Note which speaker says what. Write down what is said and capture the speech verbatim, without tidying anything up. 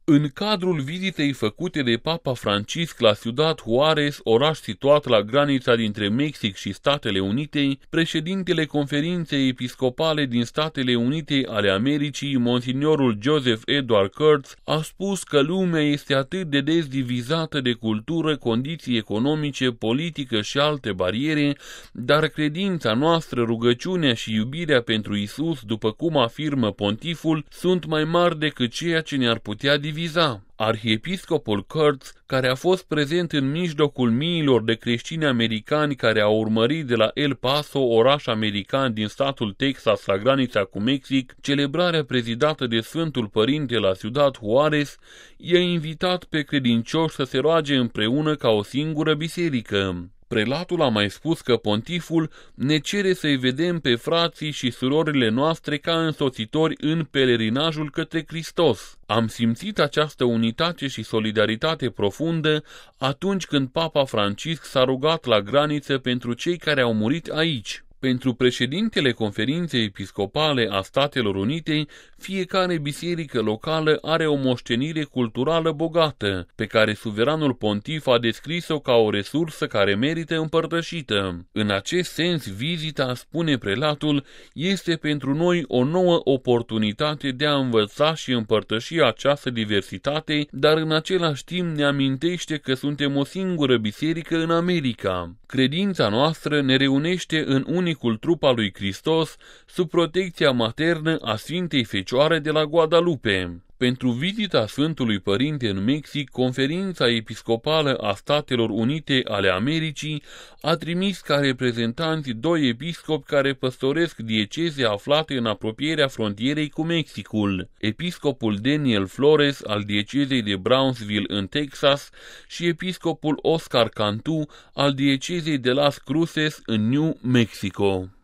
Speaker 1: În cadrul vizitei făcute de Papa Francisc la Ciudad Juárez, oraș situat la granița dintre Mexic și Statele Unite, președintele Conferinței Episcopale din Statele Unite ale Americii, Monsignorul Joseph Edward Kurtz, a spus că lumea este atât de des divizată de cultură, condiții economice, politică și alte bariere, dar credința noastră, rugăciunea și iubirea pentru Isus, după cum afirmă pontiful, sunt mai mari decât ceea ce ne-ar putea diviza. Arhiepiscopul Kurtz, care a fost prezent în mijlocul miilor de creștini americani care au urmărit de la El Paso, oraș american din statul Texas la granița cu Mexic, celebrarea prezidată de Sfântul Părinte la Ciudad Juárez, i-a invitat pe credincioși să se roage împreună ca o singură biserică. Prelatul a mai spus că pontiful ne cere să-i vedem pe frații și surorile noastre ca însoțitori în pelerinajul către Hristos. Am simțit această unitate și solidaritate profundă atunci când Papa Francisc s-a rugat la graniță pentru cei care au murit aici. Pentru președintele Conferinței Episcopale a Statelor Unite, fiecare biserică locală are o moștenire culturală bogată, pe care suveranul pontif a descris-o ca o resursă care merită împărtășită. În acest sens, vizita, spune prelatul, este pentru noi o nouă oportunitate de a învăța și împărtăși această diversitate, dar în același timp ne amintește că suntem o singură biserică în America. Credința noastră ne reunește în unicul trup al lui Hristos, sub protecția maternă a Sfintei Fecioare de la Guadalupe. Pentru vizita Sfântului Părinte în Mexic, Conferința Episcopală a Statelor Unite ale Americii a trimis ca reprezentanți doi episcopi care păstoresc dieceze aflate în apropierea frontierei cu Mexicul, episcopul Daniel Flores al diecezei de Brownsville în Texas și episcopul Oscar Cantu al diecezei de Las Cruces în New Mexico.